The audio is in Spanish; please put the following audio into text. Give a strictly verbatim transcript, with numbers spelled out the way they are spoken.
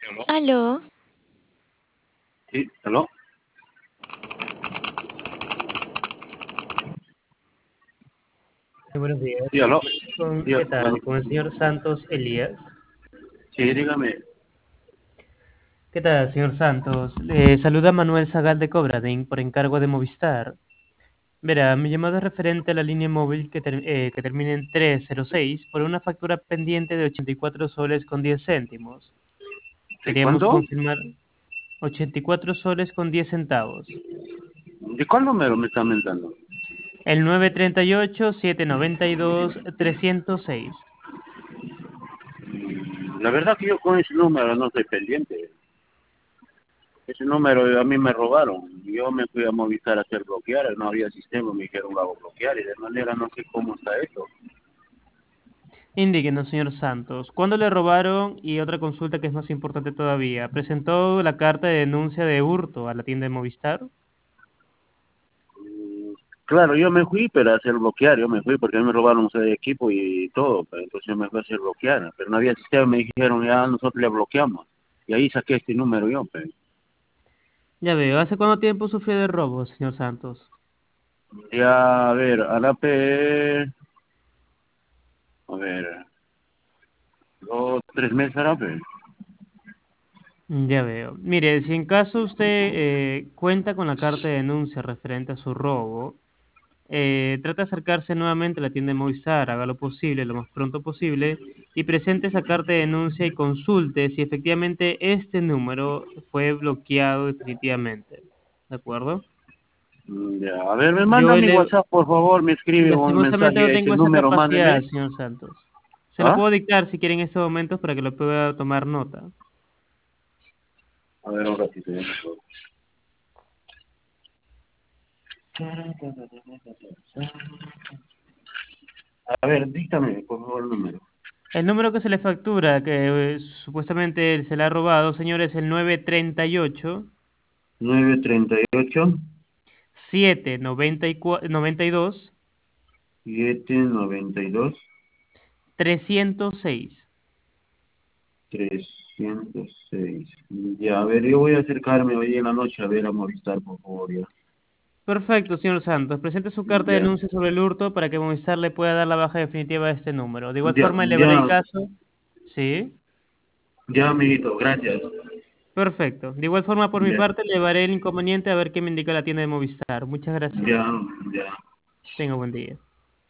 ¿Aló? Aló, Sí, ¿aló? Muy buenos días. Sí, aló. Con, Sí, ¿qué bueno, tal? Con el señor Santos Elías. sí, dígame. ¿Qué tal, señor Santos? Le saluda Manuel Zagal de Cobradín por encargo de Movistar. Verá, mi llamada es referente a la línea móvil que, ter- eh, que termina en trescientos seis por una factura pendiente de ochenta y cuatro soles con diez céntimos. ¿De Queríamos cuándo? confirmar ochenta y cuatro soles con diez centavos. ¿De cuál número me está mentando? El nueve tres ocho, siete nueve dos, trescientos seis. La verdad que yo con ese número no estoy pendiente. Ese número a mí me robaron. Yo me fui a Movistar a hacer bloquear, no había sistema, me dijeron lo hago bloquear y de manera no sé cómo está eso. Indíquenos, señor Santos, ¿cuándo le robaron? Y otra consulta que es más importante todavía. ¿Presentó la carta de denuncia de hurto a la tienda de Movistar? Mm, Claro, yo me fui, pero a hacer bloquear, yo me fui porque a mí me robaron ese equipo y todo, pero entonces yo me fui a hacer bloquear, pero no había sistema, me dijeron ya nosotros le bloqueamos. Y ahí saqué este número yo, pero Ya veo, ¿hace cuánto tiempo sufrió de robo, señor Santos? ya, a ver, a la P, a ver, dos, tres meses ahora, pues. Ya veo. Mire, si en caso usted eh, cuenta con la carta de denuncia referente a su robo, eh, trata de acercarse nuevamente a la tienda de Movistar, haga lo posible, lo más pronto posible, y presente esa carta de denuncia y consulte si efectivamente este número fue bloqueado definitivamente. ¿De acuerdo? Mm, Ya, a ver, me Yo manda hoy mi le, WhatsApp, por favor, me escribe un lastimosamente mensaje no a ese tengo esa número, capacidad, mándeme. señor Santos. Se lo ¿Ah? puedo dictar si quiere en estos momentos para que lo pueda tomar nota. A ver, un ratito. Ya. A ver, dígame, por favor, el número. El número que se le factura, que eh, supuestamente se le ha robado, señor, es el nueve tres ocho, nueve treinta y ocho, siete nueve dos, siete noventa y dos, trescientos seis. trescientos seis. Ya, a ver, yo voy a acercarme hoy en la noche a ver a Movistar, por favor, ya. Perfecto, señor Santos. Presente su carta de Ya, denuncia sobre el hurto para que Movistar le pueda dar la baja definitiva a este número. De igual ya, forma, elevaré el ya, caso. Sí. ya, amiguito, gracias. Perfecto. De igual forma, por mi Ya, parte, elevaré el inconveniente a ver qué me indica la tienda de Movistar. Muchas gracias. ya, ya. Tenga buen día.